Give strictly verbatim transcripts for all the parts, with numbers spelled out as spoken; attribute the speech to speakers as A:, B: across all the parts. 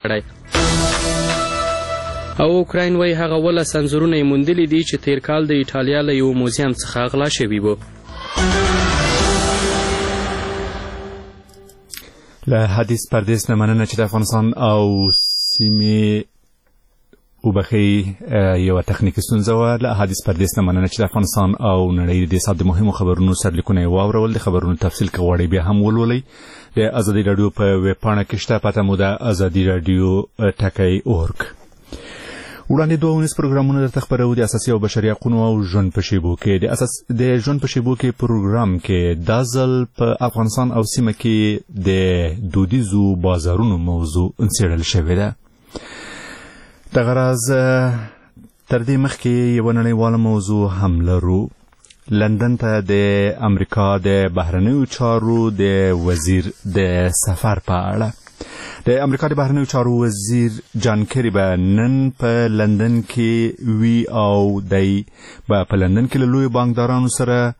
A: کړی. او اوکراین وایي هغه ولس انځورونه یې موندلي دي چې تیر کال د ایټالیا له یو موزیم څخه غلا شوي وو.
B: له حدیث پردیس نه مننه چې د افغانستان او سیمې وبخي یو تخنیکی ستونزه وه. له حدیث پردیس نه مننه چې د افغانستان او نړۍ د سات د مهمو خبرونو سرلیکونه یې واورول. د خبرونو تفصیل که غواړئ بیا هم ولولئ. د ازادي راډیو په ویب پاڼه کې شته، پته مو ده ازادي راډیو ټکی اورګ. وړاندې دوه اونیز پروګرامونه درته خپروو د اساسي او بشري حقونو او ژوند په شیبو کې. د اساس د ژوند په شیبو کې پروګرام کې دا ځل په افغانستان او سیمه کې د دودیزو بازارونو موضوع څېړل شوې ده. دغه راز تر دې مخکې یوه نړیواله موضوع هم لرو. لندن ته د امریکا د بهرنیو چارو د وزیر د سفر په اړه. د امریکا د بهرنیو چارو وزیر جان کری به نن په لندن کې وی او دی به په لندن کې له لوی بانکدارانو سره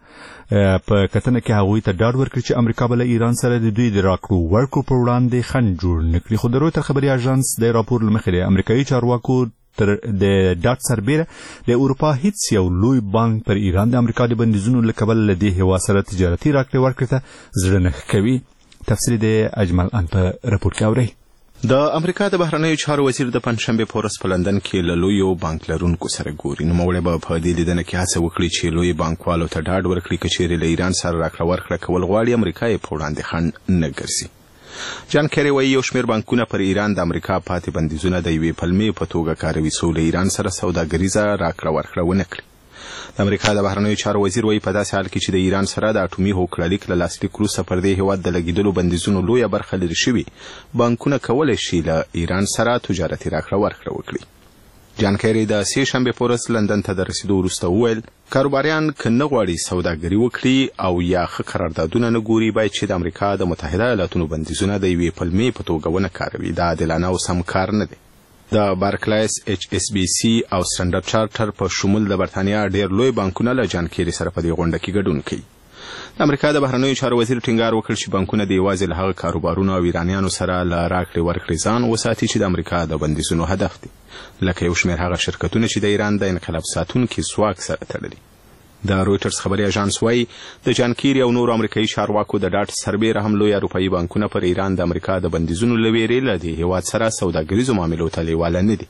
B: په کتنه کې هغوی ته ډاډ ورکړي چې امریکا به له ایران سره د دوی د راکړو ورکړو پر وړاندې خنډ جوړ نه کړي. خو د رویټر خبري اژانس د راپور له مخې د امریکایي چارواکو تر د ډاډ سربیره د اروپا هیڅ یو لوی بانک پر ایران د امریکا د بندیزونو له کبله له دې هېواد سره تجارتي راکړې ورکړې ته زړه نه کوي. تفصیل د اجمل ان په راپور کې اورئ.
C: د امریکا د بهرنیو چارو وزیر د پنځشنبې په ورځ په لندن کې له لویو بانک لرونکو سره ګوري. نوموړی به په دې لیدنه کې هڅه وکړي چې لوی بانکوالو ته ډاډ ورکړي که چیرې له ایران سره راکړه ورکړه کول غواړي امریکا یې په وړاندې خنډ نه ګرځي. جان کری وایي یو شمېر بانکونه پر ایران د امریکا پاتې بندیزونه د یوې پلمې په توګه کاروي څو له ایران سره سوداګریزه راکړه ورکړه ونه کړي. د امریکا د بهرنیو چارو وزیر وایي په داسې حال کې چې د ایران سره د اټومي هوکړلیک له لاسلیک وروسته پر دې هېواد د لګېدلو بندیزونو لویه برخه لرې شوي، بانکونه کولی شي له ایران سره تجارتي راکړه ورکړه وکړي. جان کری د سې شنبې په ورځ لندن ته د رسېدو وروسته وویل کاروباریان که نه غواړي سوداګري وکړي او یا ښه قراردادونه نه ګوري باید چې د امریکا د متحده ایالاتونو بندیزونه د یوې پلمې په توګه ونه کاروي. دا عادلانه او سم کار نه دی. د بارکلیز ایچ اس بي سي او سټنډرډ چارټر په شمول د برتانیا ډېر لوی بانکونه له جان کیری سره په دې غونډه کې ګډون کوي. د امریکا د بهرنیو چارو وزیر ټینګار وکړ چې بانکونه د یوازې له هغه کاروبارونو او ایرانیانو سره له راکړې ورکړې ځان وساتي چې د امریکا د بندیزونو هدف دي، لکه یو شمېر هغه شرکتونه چې د ایران د انقلاب ساتونکي ځواک سره تړلي. د رویټرز خبري اژانس وایي د جان کیری او نورو امریکایي چارواکو د ډاډ سربیره هم لوی اروپایي بانکونه پر ایران د امریکا د بندیزونو له ویرې له دې هېواد سره سوداګریزو معاملو ته لیواله نه دي.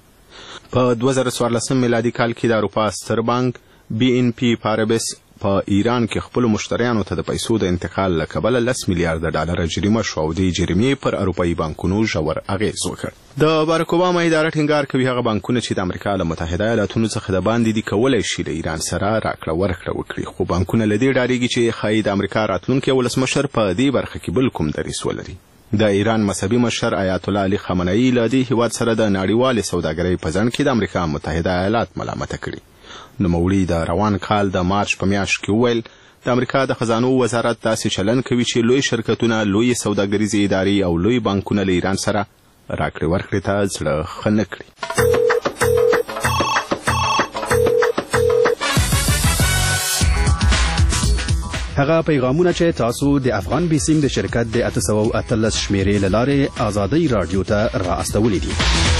C: په دوه زره څوارلسم میلادي کال کې د اروپا ستر بانک بی ان پی پاربس په ایران کې خپل مشتریانو ته د پیسو د انتقال له کبله لس میلیارډ ډالر جریمه شو او د جریمې پر اروپایي بانکونو ژور اغېز وکړ. د باراک اوباما اداره ټینګار کوي هغه بانکونه چې د امریکا له متحده ایالاتونو څخه د باندې دي کولی شي له ایران سره راکړه ورکړه وکړي، خو بانکونه له دې ډارېږي چې ښایي د امریکا راتلونکی ولسمشر په دې برخه کې بل کوم دریځ ولري. د ایران مذهبي مشر آیت الله علي خامنه‌ای له دې هېواد سره د نړیوالې سوداګرۍ په ځنډ کې د امریکا متحده ایالات ملامته کړي. نوموړي د روان کال د مارچ په میاشت کې وویل د امریکا د خزانو وزارت داسې چلن کوي چې لوی شرکتونه، لوی سوداګریزې ادارې او لوی بانکونه له ایران سره راکړې ورکړې ته زړه ښه نه کړي.
D: هغه پیغامونه چې تاسو د افغان بیسیم د شرکت د اته سوه اتلس شمیرې له لارې ازادۍ راډیو ته را استولی دي.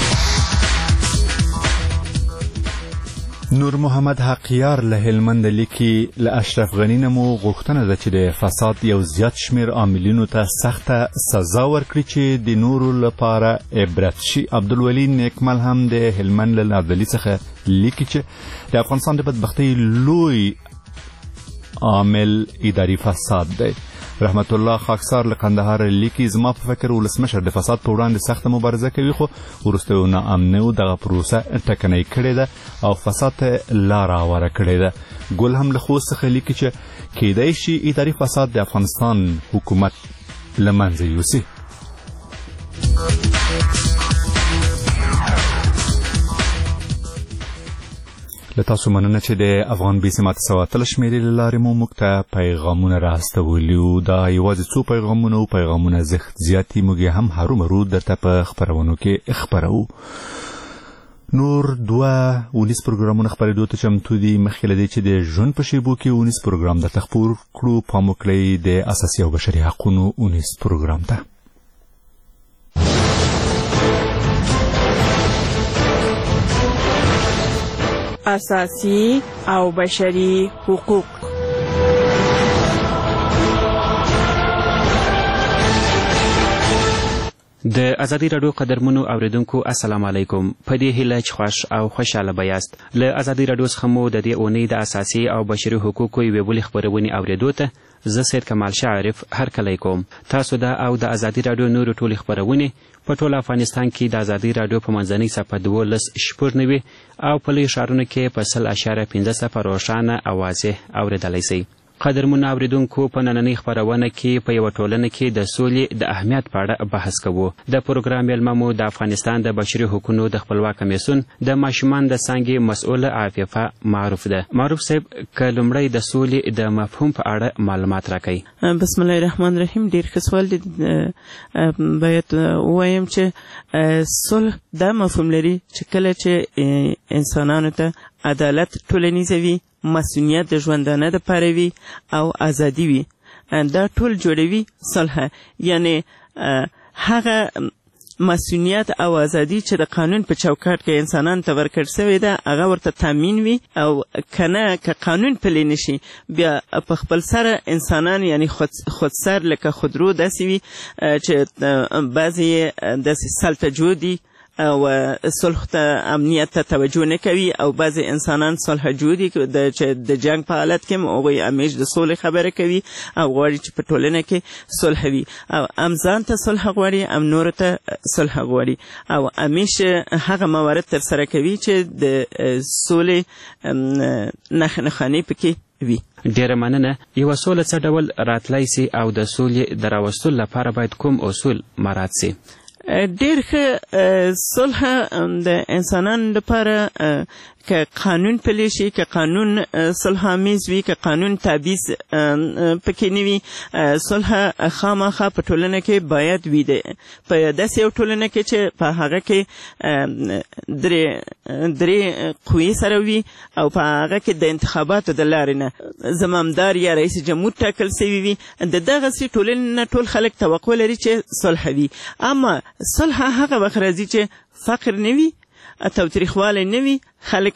B: نور محمد حقیار له هلمند لیکي له اشرف غنی نه مو غوښتنه ده چې د فساد یو زیات شمیر عاملینو ته سخته سزا ورکړي چې د نورو لپاره عبرت شي. عبدالولي نیکمل هم د هلمند له نادلي څخه لیکي چې د افغانستان د بدبختۍ لوی عامل اداري فساد دی. رحمت الله خاکسار له کندهار لیکي زما په فکر ولسمشر د فساد په وړاندې سخته مبارزه کوي، خو وروسته یو ناامنه دغه پروسه ټکنۍ کړې ده او فساد ته لاره هواره کړې ده. ګل هم له خوست څخه لیکي چې کیدای شي اداري فساد د افغانستان حکومت له منځه یوسي. له تاسو مننه چې د افغان بیسیم اته سوه اتلس شمېرې له لارې مو موږ ته پیغامونه راستولي وو. دا یوازې څو پیغامونه او پیغامونه زښت زیات دي، موږ یې هم هرومرو درته په خپرونو کې خپروو. نور دوه اونیز پروګرامونه خپرېدو ته چمتو دي. مخکې له دې چې د ژوند په شیبو کې اونیز پروګرام درته خپور کړو، پام وکړئ د اساسي او بشري حقونو اونیز پروګرام ته.
E: اساسي او بشري حقوق.
F: د ازادي رادیو قدرمنو اوریدونکو السلام علیکم. په دې هیله چې خوش او خوشاله بیاست. له ازادي رادیو څخه مو د دې اونۍ د اساسي او بشري حقوقو یوې بلې خپرونې اوریدو ته زه سید کمال شعرف هرکلی کوم. تاسو دا او د ازادي رادیو نورو ټولې خپرونې په ټول افغانستان کې د ازادي رادیو په منځنۍ صفحه دولس شپږ نوي او په لویو ښارونو کې په سل اشاریه پنځه صفر روښانه او واضح اوریدلی سئ. قدرمنو اوریدونکو، په نننۍ خپرونه کې په یوه ټولنه کې د سولې د اهمیت په اړه بحث کوو. د پروګرام میلمه مو د افغانستان د بشري حقوقو د خپلواک کمیسیون د ماشومان د څانګې مسؤله عفیفه معروف ده. معروف صاحب، که لومړی د سولې د مفهوم په اړه معلومات راکړئ.
E: بسم الله الرحمن الرحیم. ډېر ښه سوال دی. باید ووایم چې صلح دا مفهوم لري چې کله چې انسانانو ته عدالت ټولنیزه وي، مسئولیت د ژوندانه د پاره وي او ازادي وي، دا ټول جوړوي صلح. یعنی هغه مسئولیت او ازادي چې د قانون په چوکاټ کې انسانان ته ورکړل شوې ده هغه ورته تامین وي، او کنه که قانون پلی نشي بیا په خپل سره انسانان یعنی خود خودسر لکه خودرو داسې وي چې بعضې داسې سلطجو دي او صلح ته امنیت ته توجه نه کوي، او بعضې انسانان صلح جو دي چې د جنگ په حالت کې هغوی همیش د سولې خبره کوي او غواړي چې په ټولنه کې صلح وي، او هم ځان ته صلح غواړي هم نورو ته صلح غواړي، او همیش هغه موارد ترسره کوي چې د سولې نښې نښانې پکې وي.
F: ډیره مننه. یوه سوله څه ډول راتلی سي او د سولې د راوستلو لپاره باید کوم اصول مراعات سي؟
E: ډېر ښه. صلح د انسانانو لپاره که قانون پلی شي، که قانون صلح آمیز وي، که قانون تبعیض پکې نه وي، صلح خامخا په ټولنه کې باید وي. په داسې یو ټولنه کې چې په هغه کې درې درې قوې سره وي او په هغه کې د انتخاباتو د لارې نه زمامدار یا رئیس جمهور ټاکل سوي وي، د دغسې ټولنې نه ټول خلک توقع لري چې صلح وي. اما صلح هغه وخت راځي چې فقر نه وي، تاوتریخوالی نه وي، خلک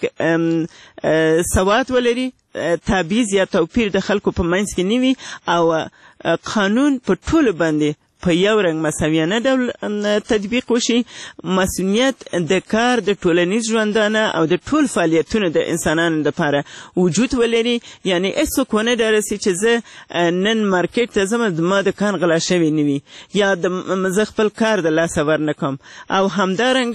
E: سواد ولري، تبعیض یا توپیر د خلکو په منځ کې نه وي، او قانون په ټولو باندې په یو رنګ مساویانه ډول تطبیق وشي. مسئولیت د کار د ټولنیز ژوندانه او د ټول فعالیتونو د انسانانو لپاره وجود ولري. یعنی هېڅوک ونه ډارسي چې زه نن مارکیټ ته ځم ما د کان غلا شوی نه وي، یا زه خپل کار د لاسه ورنه کړم، او همدارنګه